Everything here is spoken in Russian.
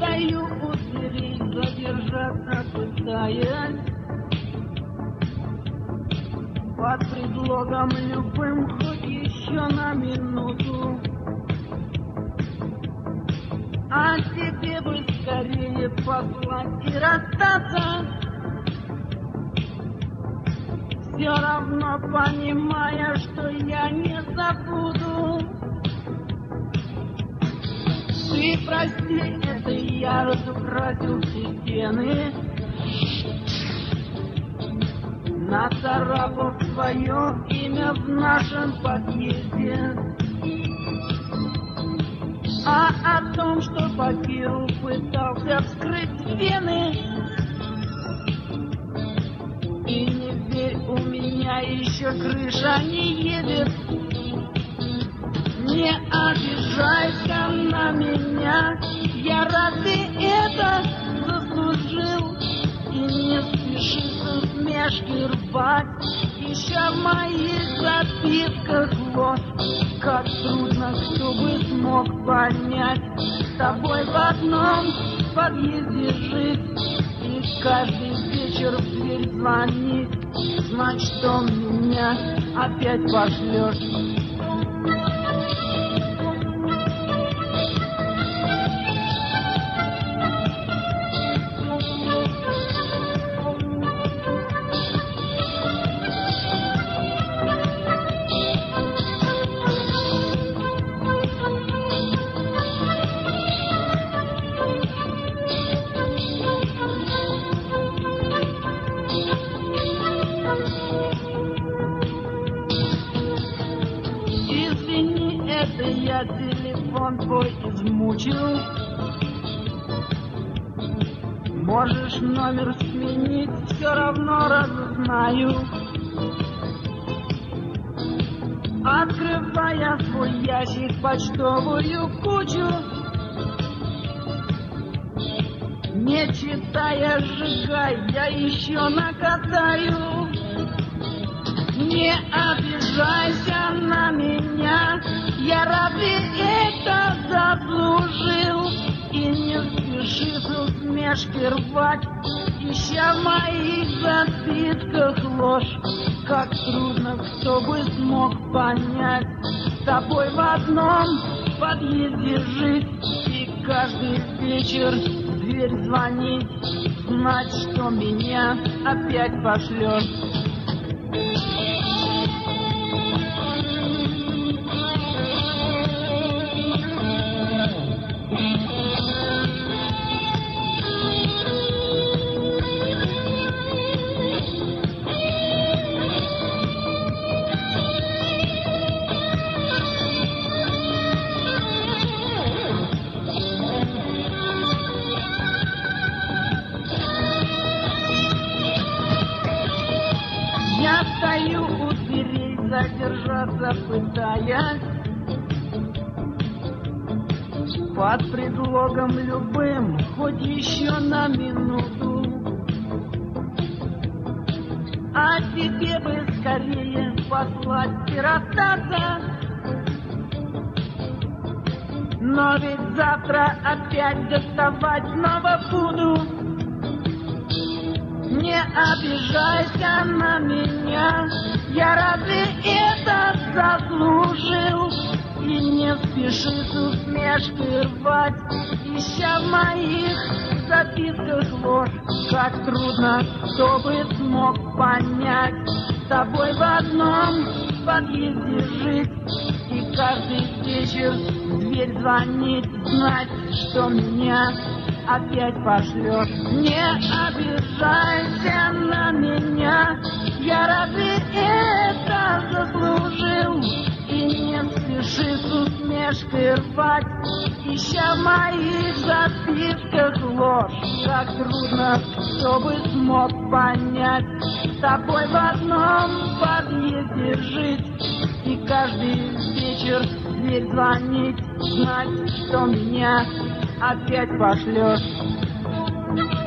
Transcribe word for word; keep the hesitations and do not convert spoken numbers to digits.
стою у дверей, задержаться пытаясь, под предлогом любым, хоть еще на минуту. А тебе бы скорее послать и расстаться, все равно понимая, что я не забуду. Ты прости, это я разукрасил все стены, нацарапав свое имя в нашем подъезде. А о том, что Пакиру пытался вскрыть вены, и не верь, у меня еще крыша не едет. Не обижайся на меня, я разве это заслужил? И не спеши с усмешки рвать еще в моих записках ложь. Как трудно, кто бы смог понять, с тобой в одном подъезде жить и каждый вечер в дверь звонить. Знать, что меня опять пошлешь. Я телефон твой измучил, можешь номер сменить, все равно разузнаю. Открывая свой ящик, почтовую кучу, не читая, сжигай, я еще накатаю. Не обижайся на меня, я разве это заслужил? И не спеши с усмешки рвать еще в моих записках ложь. Как трудно, кто бы смог понять, с тобой в одном подъезде жить и каждый вечер в дверь звонить. Знать, что меня опять пошлешь. Я стою у дверей, задержаться пытаясь, под предлогом любым, хоть еще на минуту. А тебе бы скорее послать и расстаться, но ведь завтра опять доставать снова буду. Не обижайся на меня, я разве это заслужил? И не спеши с усмешкой рвать еще в моих записках ложь. Как трудно, кто бы смог понять, с тобой в одном подъезде жить и каждый вечер в дверь звонить. Знать, что меня опять пошлешь. Не обижайся на меня, я разве это заслужил? И не спеши с усмешкой рвать еще в моих записках ложь. Как трудно, кто бы смог понять, с тобой в одном подъезде жить и каждый вечер в дверь звонить. Знать, что меня опять пошлешь.